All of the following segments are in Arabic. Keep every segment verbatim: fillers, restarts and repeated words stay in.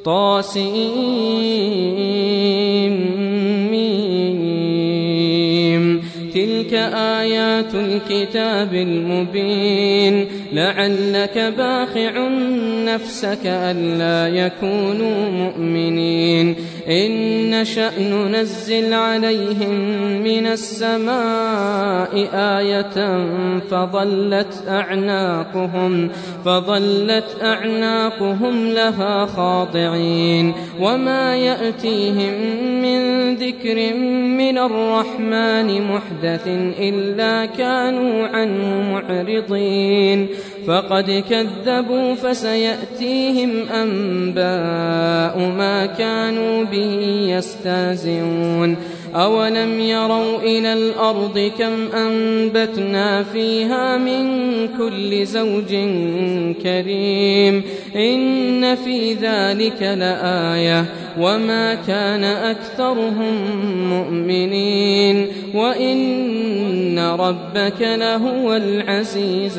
طاسيم تلك آيات الكتاب المبين لعلك باخع نفسك ألا يكونوا مؤمنين إن نشأ ننزل عليهم من السماء آية فظلت أعناقهم فظلت أعناقهم لها خاضعين وما يأتيهم من ذكر من الرحمن محدث إلا كانوا عنه معرضين فقد كذبوا فسيأتيهم أنباء ما كانوا به يستهزئون أولم يروا إلى الأرض كم أنبتنا فيها من كل زوج كريم إن في ذلك لآية وما كان أكثرهم مؤمنين وإن ربك لهو العزيز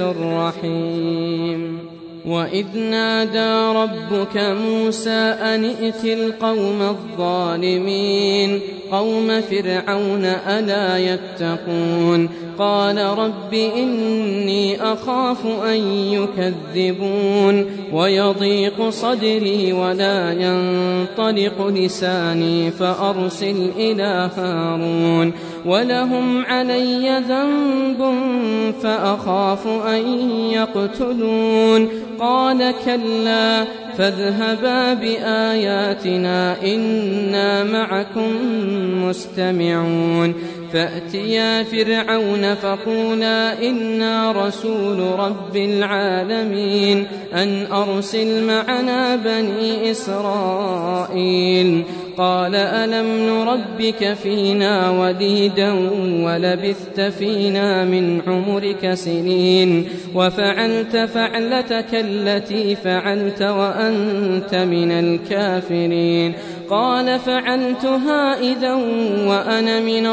الرحيم وإذ نادى ربك موسى أن ائت القوم الظالمين قوم فرعون ألا يتقون قال رب إني أخاف أن يكذبون ويضيق صدري ولا ينطلق لساني فأرسل إلى هارون ولهم علي ذنب فأخاف أن يقتلون قال كلا فاذهبا بآياتنا إنا معكم مستمعون فأتيا فرعون فقولا إنا رسول رب العالمين أن أرسل معنا بني إسرائيل قال ألم نربك فينا وليدا ولبثت فينا من عمرك سنين وفعلت فعلتك التي فعلت وأنت من الكافرين قال فعلتها إذا وأنا من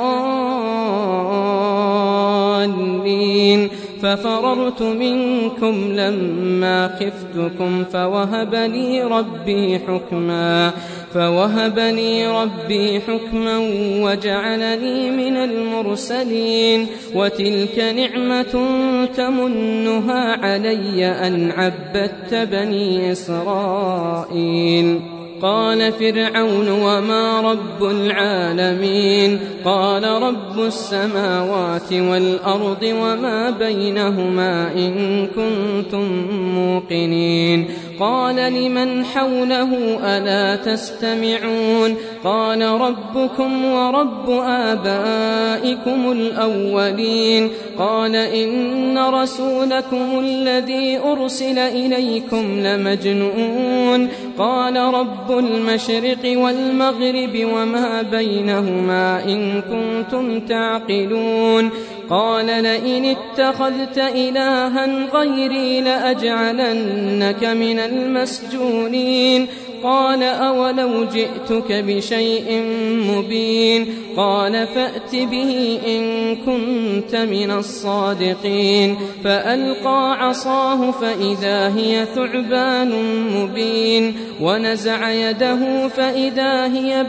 الضالين ففررت منكم لما خفتكم فوهب لي ربي حكما فوهب لي ربي حكما وجعلني من المرسلين وتلك نعمة تمنها علي أن عبدت بني إسرائيل قال فرعون وما رب العالمين قال رب السماوات والأرض وما بينهما إن كنتم موقنين قال لمن حوله ألا تستمعون قال ربكم ورب آبائكم الأولين قال إن رسولكم الذي أرسل إليكم لمجنون قال رب المشرق والمغرب وما بينهما إن كنتم تعقلون قال لئن اتخذت إلها غيري لأجعلنك من المسجونين قال أولو جئتك بشيء مبين قال فأت به إن كنت من الصادقين فألقى عصاه فإذا هي ثعبان مبين ونزع يده فإذا هي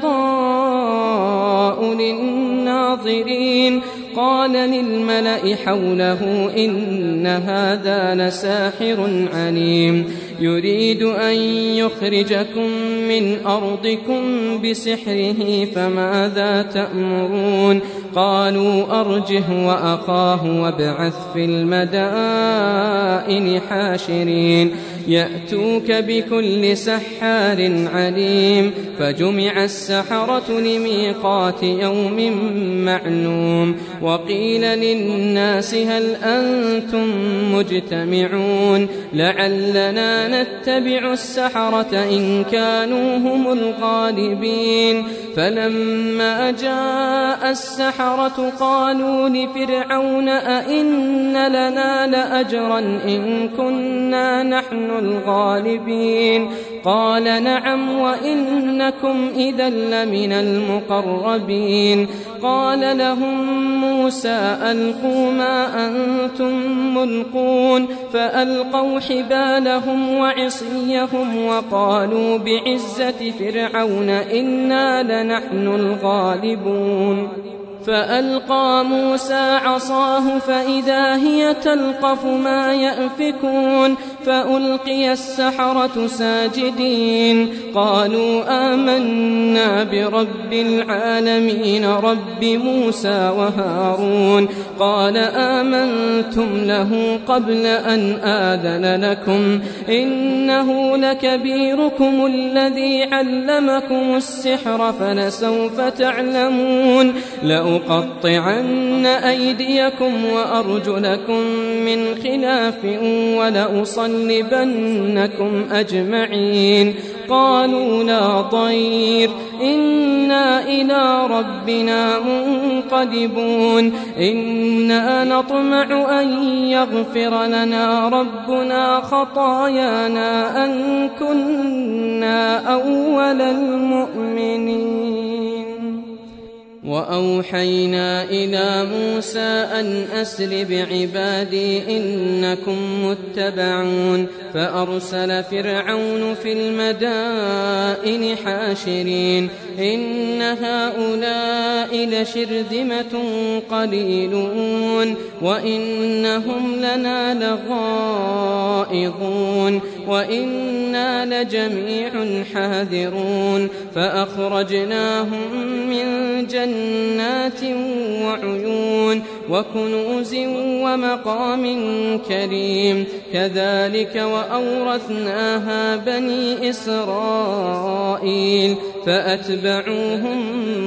بيضاء للناظرين قال للملأ حوله إن هذا لساحر عليم يريد أن يخرجكم من أرضكم بسحره فماذا تأمرون قالوا أرجه وأخاه وابعث في المدائن حاشرين يأتوك بكل سحار عليم فجمع السحرة لميقات يوم معلوم وقيل للناس هل أنتم مجتمعون لعلنا نتبع السحرة إن كانوا هم الغالبين فلما جاء السحرة قالوا لفرعون أئن لنا لأجرا إن كنا نحن الغالبين قال نعم وإنكم إذا لمن المقربين قال لهم موسى ألقوا ما أنتم ملقون فألقوا حبالهم وعصيهم وقالوا بعزة فرعون إنا لنحن الغالبون فألقى موسى عصاه فإذا هي تلقف ما يأفكون فألقي السحرة ساجدين قالوا آمنا برب العالمين رب موسى وهارون قال آمنتم له قبل أن آذن لكم إنه لكبيركم الذي علمكم السحر فلسوف تعلمون لأقطعن أيديكم وأرجلكم من خلاف ولأصلبنكم أجمعين قالوا لا ضير إنا إلى ربنا منقلبون إنا نطمع أن يغفر لنا ربنا خطايانا أن كنا أول المؤمنين وأوحينا إلى موسى أن أسر بعبادي إنكم متبعون فأرسل فرعون في المدائن حاشرين إن هؤلاء لشرذمة قليلون وإنهم لنا لغائظون وإنا لجميع حاذرون فأخرجناهم من جنات وعيون وكنوز ومقام كريم كذلك وأورثناها بني إسرائيل فأتبعوهم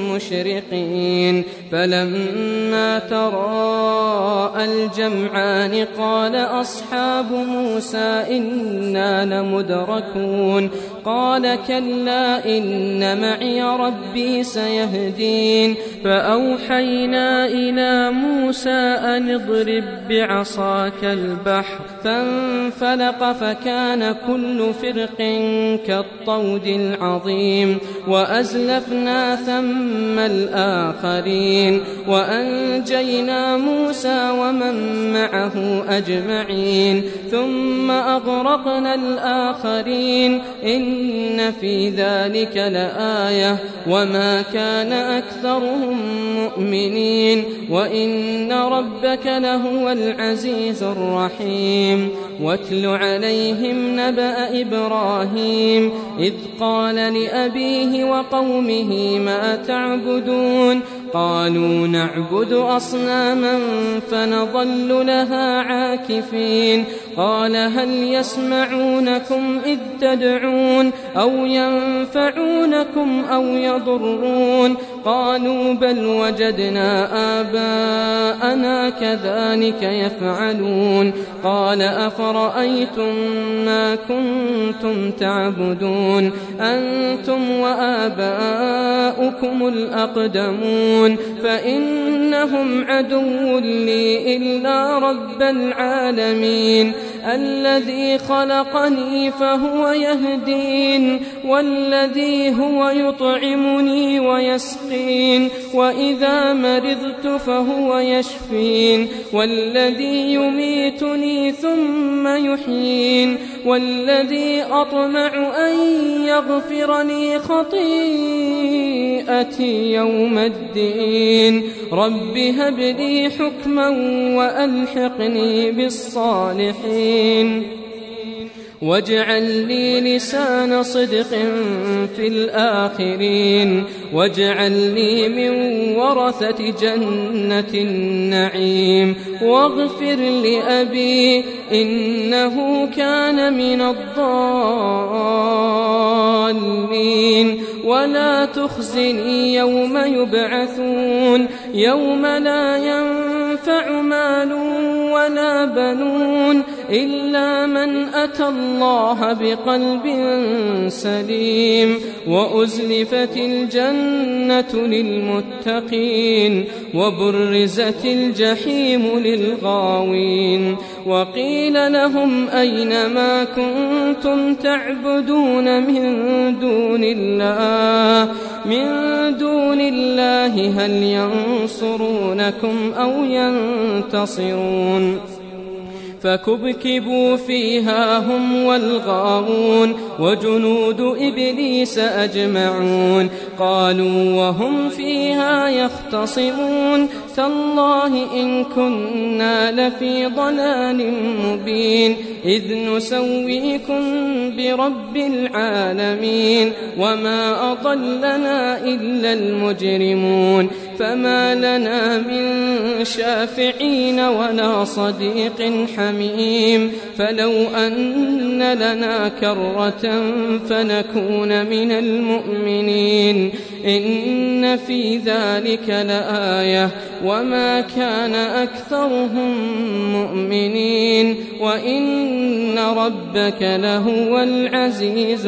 مشرقين فلما تراءى الجمعان قال أصحاب موسى إنا لمدركون قال كلا إن معي ربي سيهدين فأوحينا إلى موسى أن اضرب بعصاك البحر فانفلق فكان كل فرق كالطود العظيم وأزلفنا ثم الآخرين وأنجينا موسى ومن معه أجمعين ثم أغرقنا الآخرين إن في ذلك لآية وما كان أكثرهم مؤمنين وإن ربك لهو العزيز الرحيم واتل عليهم نبأ إبراهيم إذ قال لأبيه وقومه ما تعبدون قالوا نعبد أصناما فنظل لها عاكفين قال هل يسمعونكم إذ تدعون أو ينفعونكم أو يضرون قالوا بل وجدنا آباءنا كذلك يفعلون قال أفرأيتم ما كنتم تعبدون أنتم وآباؤكم الأقدمون فإنهم عدو لي إلا رب العالمين الذي خلقني فهو يهدين والذي هو يطعمني ويسقين وإذا مرضت فهو يشفين والذي يميتني ثم يحيين والذي أطمع أن يغفر لي خطيئتي يوم الدين رب هب لي حكما وألحقني بالصالحين واجعل لي لسان صدق في الآخرين واجعلني من ورثة جنة النعيم واغفر لأبي إنه كان من الضالين ولا تخزني يوم يبعثون يوم لا ينفع مال ولا بنون إلا من أتى الله بقلب سليم وأزلفت الجنة للمتقين وبرزت الجحيم للغاوين وقيل لهم أين ما كنتم تعبدون من دون الله من دون الله هل ينصرونكم أو ينتصرون فكبكبوا فيها هم والغاوون وجنود إبليس أجمعون قالوا وهم فيها يختصمون تالله إن كنا لفي ضلال مبين إذ نسويكم برب العالمين وما أضلنا إلا المجرمون فما لنا من شافعين ولا صديق حميم فلو أن لنا كرة فنكون من المؤمنين إن في ذلك لآية وما كان أكثرهم مؤمنين وإن ربك لهو العزيز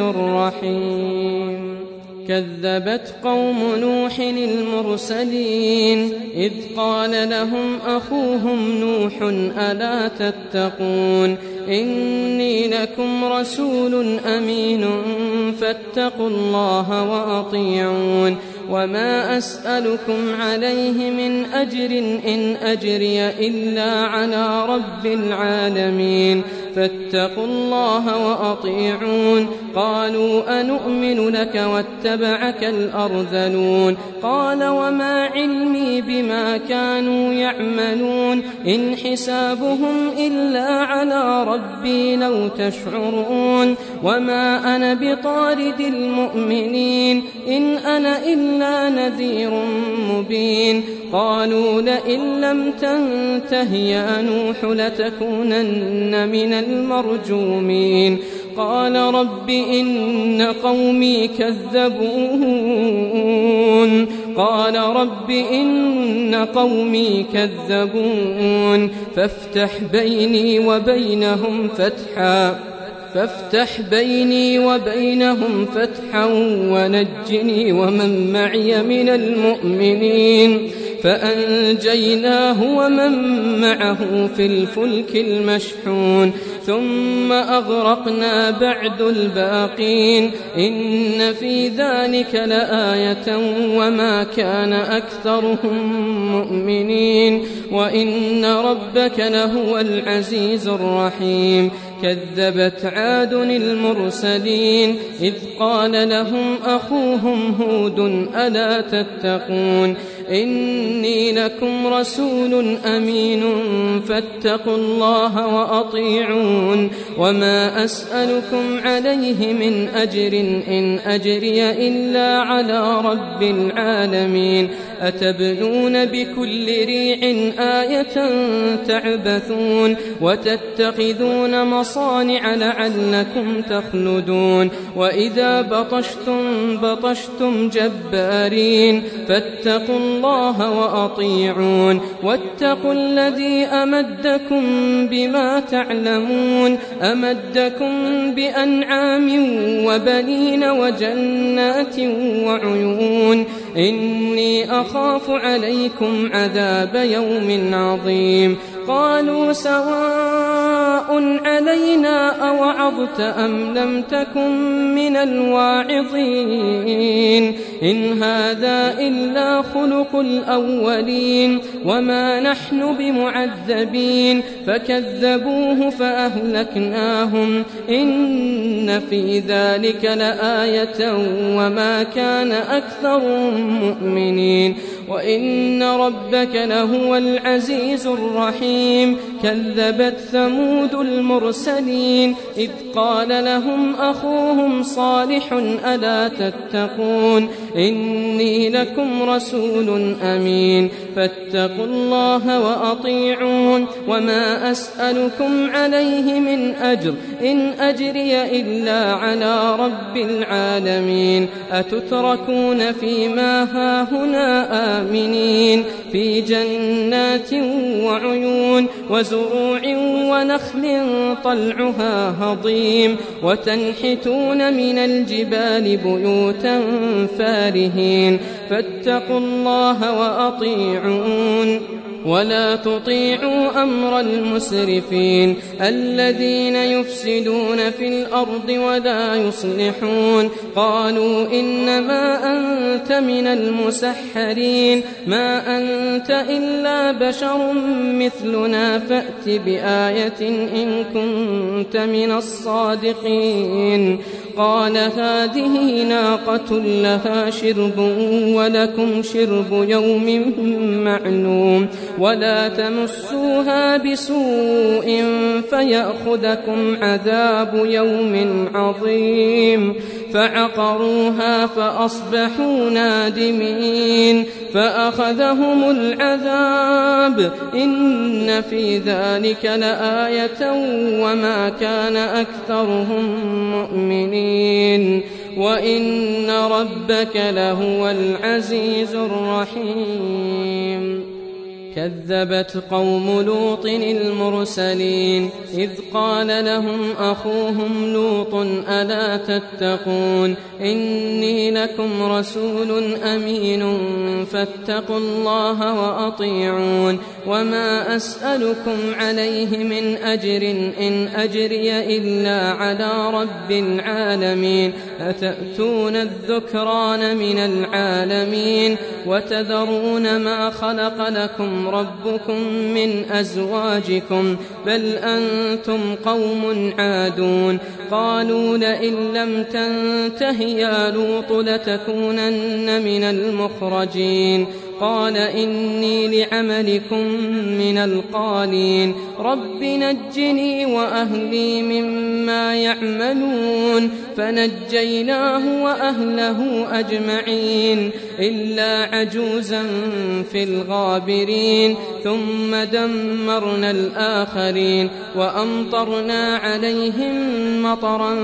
الرحيم كذبت قوم نوح المرسلين إذ قال لهم أخوهم نوح ألا تتقون إني لكم رسول أمين فاتقوا الله وأطيعون وما أسألكم عليه من أجر إن أجري إلا على رب العالمين فاتقوا الله وأطيعون قالوا أنؤمن لك واتبعك الأرذلون قال وما علمي بما كانوا يعملون إن حسابهم إلا على ربي لو تشعرون وما أنا بطارد المؤمنين إن أنا إلا نذير مبين قالوا لئن لم تنته يا نوح لتكونن من المرجومين قال رب إن قومي كذبون قال رب إن قومي كذبون فافتح بيني وبينهم فتحا فافتح بيني وبينهم فتحا ونجني ومن معي من المؤمنين فأنجيناه ومن معه في الفلك المشحون ثم أغرقنا بعد الباقين إن في ذلك لآية وما كان أكثرهم مؤمنين وإن ربك لهو العزيز الرحيم كذبت عاد المرسلين إذ قال لهم أخوهم هود ألا تتقون إني لكم رسول أمين فاتقوا الله وأطيعون وما أسألكم عليه من أجر إن أجري إلا على رب العالمين أتبنون بكل ريع آية تعبثون وتتخذون مصانع لعلكم تخلدون وإذا بطشتم بطشتم جبارين فاتقوا الله وأطيعون واتقوا الذي أمدكم بما تعلمون أمدكم بأنعام وبنين وجنات وعيون إني أخاف عليكم عذاب يوم عظيم قالوا سواء علينا أوعظت أم لم تكن من الواعظين إن هذا إلا خلق الأولين وما نحن بمعذبين فكذبوه فأهلكناهم إن في ذلك لآية وما كان أكثرهم مؤمنين وإن ربك لهو العزيز الرحيم كذبت ثمود المرسلين إذ قال لهم أخوهم صالح ألا تتقون إني لكم رسول أمين فاتقوا الله وأطيعون وما أسألكم عليه من أجر إن أجري إلا على رب العالمين أتتركون فيما هاهنا آمنين في جنات وعيون وزروع ونخل طلعها هضيم وتنحتون من الجبال بيوتا فارهين فاتقوا الله وأطيعون ولا تطيعوا أمر المسرفين الذين يفسدون في الأرض ولا يصلحون قالوا إنما أنت من المسحرين ما أنت إلا بشر مثلنا فأت بآية إن كنت من الصادقين قال هذه ناقة لها شرب ولكم شرب يوم معلوم ولا تمسوها بسوء فيأخذكم عذاب يوم عظيم فعقروها فأصبحوا نادمين فأخذهم العذاب إن في ذلك لآية وما كان أكثرهم مؤمنين وإن ربك لهو العزيز الرحيم كذبت قوم لوط المرسلين إذ قال لهم أخوهم لوط ألا تتقون إني لكم رسول أمين فاتقوا الله وأطيعون وما أسألكم عليه من أجر إن أجري إلا على رب العالمين أتأتون الذكران من العالمين وتذرون ما خلق لكم ربكم من أزواجكم بل أنتم قوم عادون قالوا لئن لم تنته يا لوط لتكونن من المخرجين قال إني لعملكم من القالين رب نجني وأهلي مما يعملون فنجيناه وأهله أجمعين إلا عجوزا في الغابرين ثم دمرنا الآخرين وأمطرنا عليهم مطرا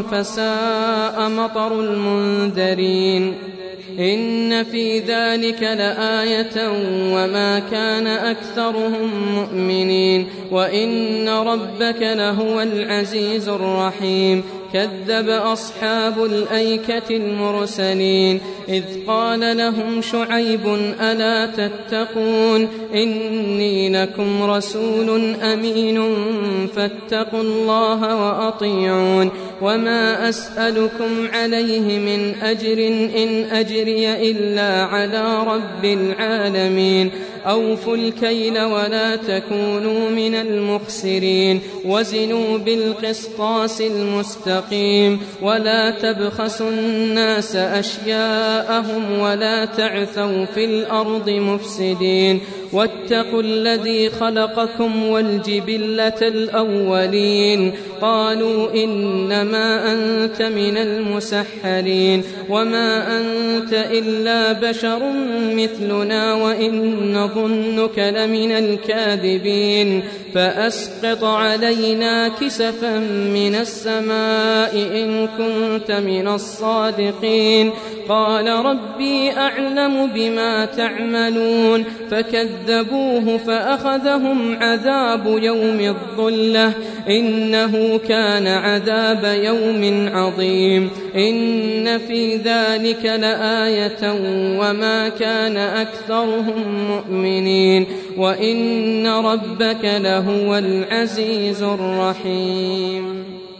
فساء مطر المنذرين إن في ذلك لآية وما كان أكثرهم مؤمنين وإن ربك لهو العزيز الرحيم كذب أصحاب الأيكة المرسلين إذ قال لهم شعيب ألا تتقون إني لكم رسول أمين فاتقوا الله وأطيعون وما أسألكم عليه من أجر إن أجري إلا على رب العالمين أوفوا الكيل ولا تكونوا من المخسرين وزنوا بالقسطاس المستقيم ولا تبخسوا الناس أشياءهم ولا تعثوا في الأرض مفسدين واتقوا الذي خلقكم والجبلة الأولين قالوا إنما أنت من المسحرين وما أنت إلا بشر مثلنا وإن ظنك لمن الكاذبين فأسقط علينا كسفا من السماء إن كنت من الصادقين قال ربي أعلم بما تعملون فكذبوه فأخذهم عذاب يوم الظلة إنه كان عذاب يوم عظيم إن في ذلك لآية وما كان أكثرهم مؤمنين وإن ربك لهو العزيز الرحيم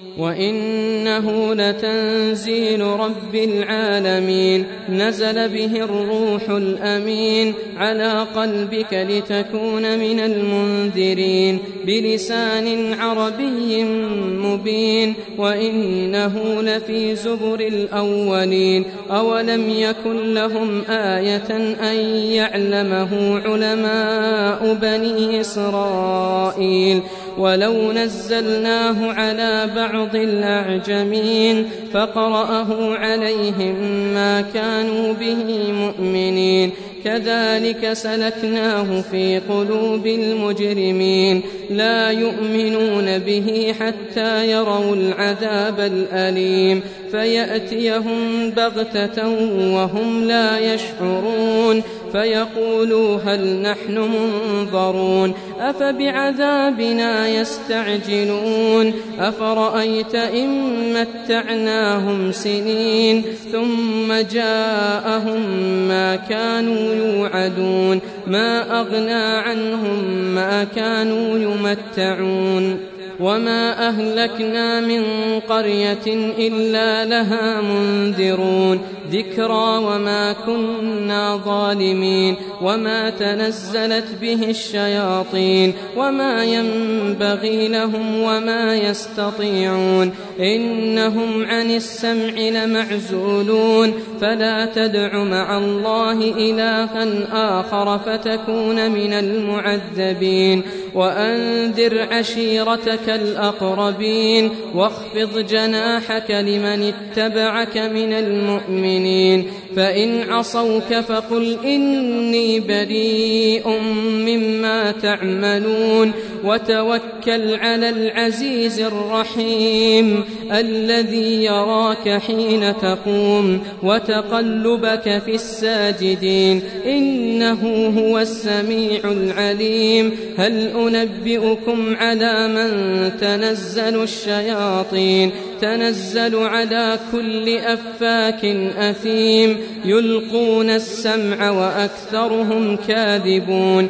وإنه لتنزيل رب العالمين نزل به الروح الأمين على قلبك لتكون من المنذرين بلسان عربي مبين وإنه لفي زبر الأولين أولم يكن لهم آية أن يعلمه علماء بني إسرائيل ولو نزلناه على بعض الأعجمين فقرأه عليهم ما كانوا به مؤمنين كذلك سلكناه في قلوب المجرمين لا يؤمنون به حتى يروا العذاب الأليم فيأتيهم بغتة وهم لا يشعرون فيقولوا هل نحن منظرون أفبعذابنا يستعجلون أفرأيت إن متعناهم سنين ثم جاءهم ما كانوا يوعدون ما أغنى عنهم ما كانوا يمتعون وما أهلكنا من قرية إلا لها منذرون ذكرى وما كنا ظالمين وما تنزلت به الشياطين وما ينبغي لهم وما يستطيعون إنهم عن السمع لمعزولون فلا تدع مع الله إلها آخر فتكون من المعذبين وأنذر عشيرتك الأقربين واخفض جناحك لمن اتبعك من المؤمنين فإن عصوك فقل إني بريء مما تعملون وتوكل على العزيز الرحيم الذي يراك حين تقوم وتقلبك في الساجدين إنه هو السميع العليم هل أنبئكم على من تنزل الشياطين تنزل على كل أفاك أثيم يلقون السمع وأكثرهم كاذبون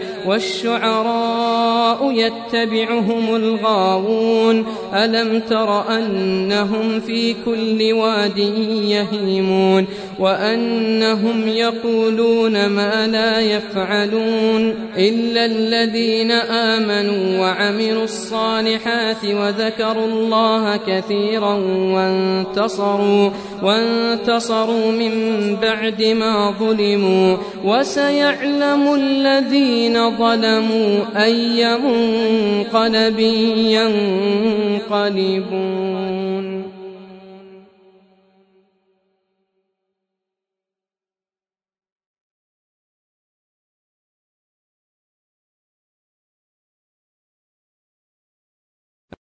والشعراء يتبعهم الغاوون ألم تر أنهم في كل واد يهيمون وأنهم يقولون ما لا يفعلون إلا الذين آمنوا وعملوا الصالحات وذكروا الله كثيرا وانتصروا, وانتصروا من بعد ما ظلموا وسيعلم الذين ظلموا أي منقلب ينقلبون.